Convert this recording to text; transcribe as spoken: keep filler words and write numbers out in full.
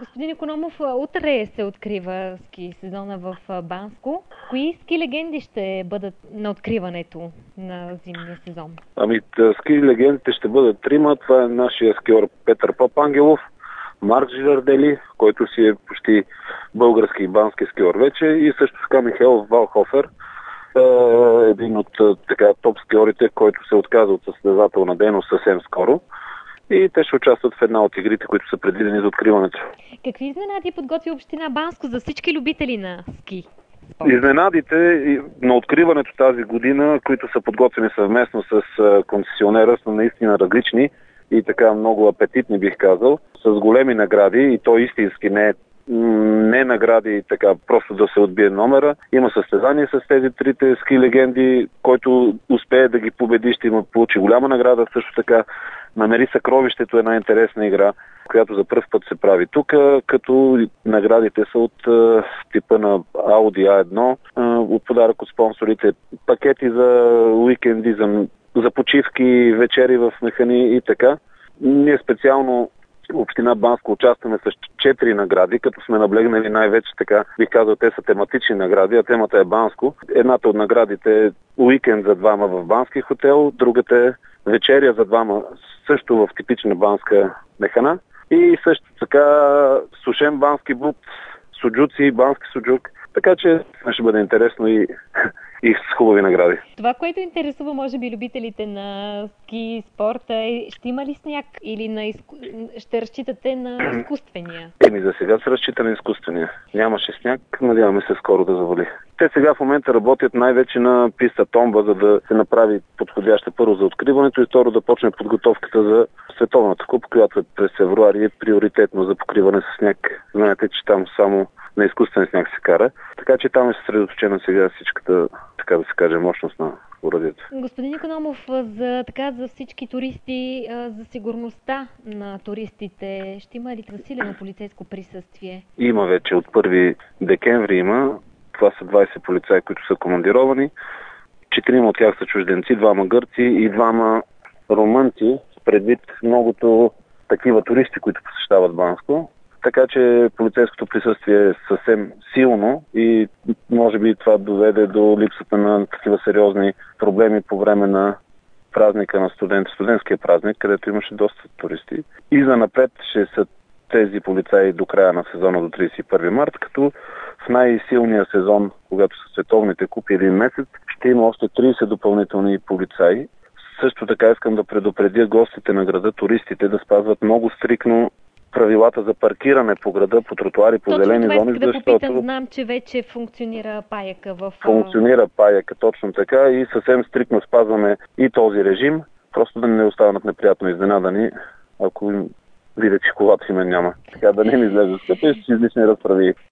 Господин Икономов, утре се открива ски сезона в Банско. Кои ски легенди ще бъдат на откриването на зимния сезон? Ами, ски легендите ще бъдат трима. Това е нашия скиор Петър Попангелов, Марк Жилардели, който си е почти български и бански скиор вече, и също така Михаил Валхофер, един от така топ скиорите, който се отказа от състезателна дейност съвсем скоро. И те ще участват в една от игрите, които са предвидени за откриването. Какви изненади подготви община Банско за всички любители на ски спорт? Изненадите на откриването тази година, които са подготвени съвместно с концесионера, са наистина различни и така много апетитни, бих казал, с големи награди, и то истински, не не награди така просто да се отбие номера. Има състезание с тези трите ски легенди, който успее да ги победи, ще има получи голяма награда. Също така Намери съкровището, една интересна игра, която за пръв път се прави тук, като наградите са от е, типа на Audi а едно, е, от подарък от спонсорите, пакети за уикенди, за, за почивки, вечери в Механи и така. Ние специално община Банско участваме с четири награди, като сме наблегнали най-вече така, бих казал, те са тематични награди, а темата е Банско. Едната от наградите е уикенд за двама в бански хотел, другата е вечеря за двама също в типична банска механа, и също така сушен бански бут, суджуци, бански суджук. Така че ще бъде интересно и, и с хубави награди. Това, което интересува, може би, любителите на ски спорта, е, ще има ли сняг или на изку... ще разчитате на изкуствения? Еми, за сега се разчита на изкуствения. Нямаше сняг, надяваме се скоро да завали. Те сега в момента работят най-вече на писта Томба, за да се направи подходяща първо за откриването и второ да почне подготовката за Световната купа, която е през февруари, е приоритетно за покриване с сняг. Знаете, че там само на изкуствен сняг се кара. Така че там е съсредоточена сега всичката, така да се каже, мощност на урадието. Господин Икономов, за, така, за всички туристи, за сигурността на туристите, ще има ли засилено полицейско присъствие? Има вече, от първи декември има. Това са двайсет полицаи, които са командировани. Четирима от тях са чужденци, двама гърци и двама румънци, предвид многото такива туристи, които посещават Банско. Така че полицейското присъствие е съвсем силно и може би това доведе до липсата на такива сериозни проблеми по време на празника на студент, студентския празник, където имаше доста туристи. И занапред ще са тези полицаи до края на сезона, до тридесет и първи март, като в най-силния сезон, когато са световните купи един месец, ще има още тридесет допълнителни полицаи. Също така искам да предупредя гостите на града, туристите, да спазват много стрикно правилата за паркиране по града, по тротуари, по точно зелени зони, да защото... Попитам, знам, че вече функционира паяка в... Функционира паяка, точно така, и съвсем стриктно спазваме и този режим, просто да не останат неприятно изненадани, ако им видят, че колата им няма. Така да не им излезе с къпа и с излишни разправи.